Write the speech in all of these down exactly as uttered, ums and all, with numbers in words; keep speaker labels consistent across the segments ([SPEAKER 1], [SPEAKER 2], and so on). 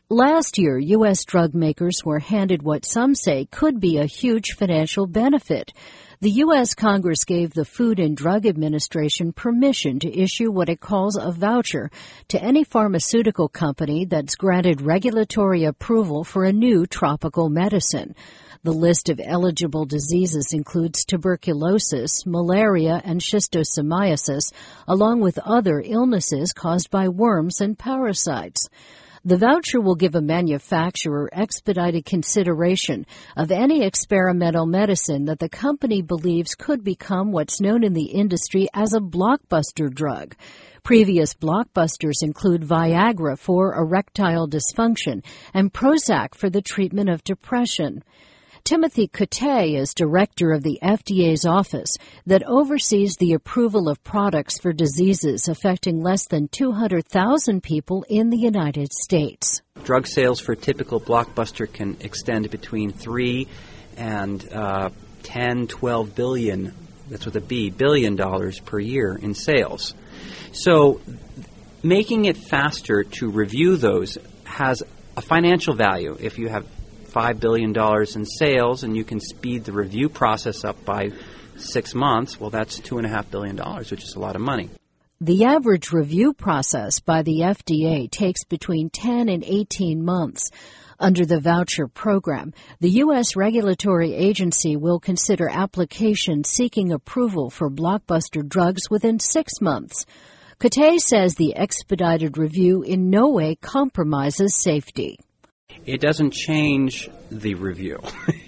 [SPEAKER 1] Last year, U S drug makers were handed what some say could be a huge financial benefit. The U S Congress gave the Food and Drug Administration permission to issue what it calls a voucher to any pharmaceutical company that's granted regulatory approval for a new tropical medicine. The list of eligible diseases includes tuberculosis, malaria, and schistosomiasis, along with other illnesses caused by worms and parasites. The voucher will give a manufacturer expedited consideration of any experimental medicine that the company believes could become what's known in the industry as a blockbuster drug. Previous blockbusters include Viagra for erectile dysfunction and Prozac for the treatment of depression. Timothy Cote is director of the F D A's office that oversees the approval of products for diseases affecting less than two hundred thousand people in the United States.
[SPEAKER 2] Drug sales for a typical blockbuster can extend between three and uh, ten, twelve billion, that's with a B, billion dollars per year in sales. So making it faster to review those has a financial value. If you have five billion dollars in sales and you can speed the review process up by six months, well, that's two point five billion dollars, which is a lot of money.
[SPEAKER 1] The average review process by the F D A takes between ten and eighteen months. Under the voucher program, the U S regulatory agency will consider applications seeking approval for blockbuster drugs within six months. Cote says the expedited review in no way compromises safety.
[SPEAKER 2] It doesn't change the review.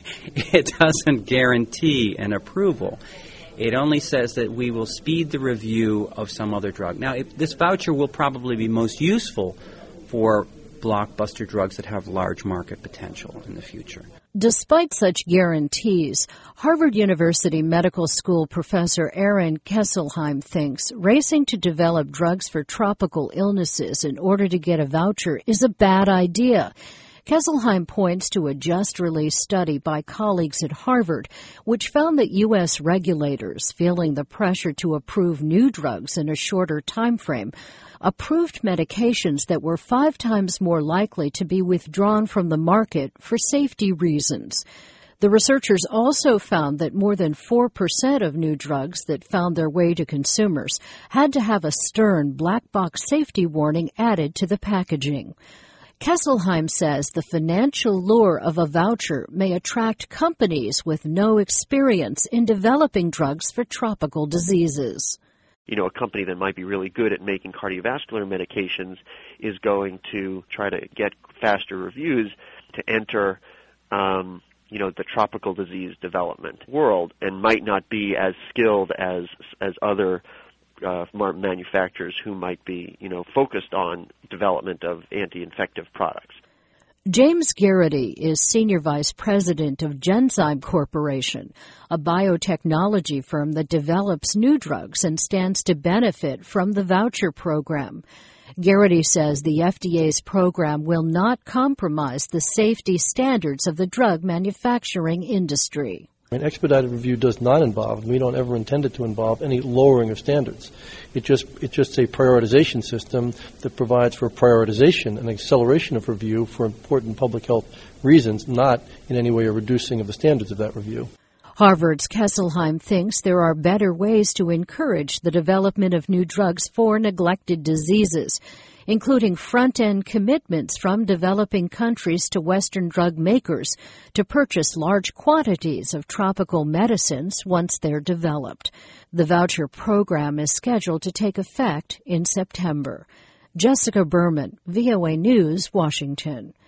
[SPEAKER 2] It doesn't guarantee an approval. It only says that we will speed the review of some other drug. Now, if this voucher will probably be most useful for blockbuster drugs that have large market potential in the future.
[SPEAKER 1] Despite such guarantees, Harvard University Medical School professor Aaron Kesselheim thinks racing to develop drugs for tropical illnesses in order to get a voucher is a bad idea. Kesselheim points to a just-released study by colleagues at Harvard, which found that U S regulators, feeling the pressure to approve new drugs in a shorter time frame, approved medications that were five times more likely to be withdrawn from the market for safety reasons. The researchers also found that more than four percent of new drugs that found their way to consumers had to have a stern black box safety warning added to the packaging. Kesselheim says the financial lure of a voucher may attract companies with no experience in developing drugs for tropical diseases.
[SPEAKER 3] You know, a company that might be really good at making cardiovascular medications is going to try to get faster reviews to enter, um, you know, the tropical disease development world and might not be as skilled as as other Uh, manufacturers who might be, you know, focused on development of anti-infective products.
[SPEAKER 1] James Garrity is Senior Vice President of Genzyme Corporation, a biotechnology firm that develops new drugs and stands to benefit from the voucher program. Garrity says the F D A's program will not compromise the safety standards of the drug manufacturing industry.
[SPEAKER 4] An expedited review does not involve, and we don't ever intend it to involve, any lowering of standards. It just it's just a prioritization system that provides for prioritization and acceleration of review for important public health reasons, not in any way a reducing of the standards of that review.
[SPEAKER 1] Harvard's Kesselheim thinks there are better ways to encourage the development of new drugs for neglected diseases, including front-end commitments from developing countries to Western drug makers to purchase large quantities of tropical medicines once they're developed. The voucher program is scheduled to take effect in September. Jessica Berman, V O A News, Washington.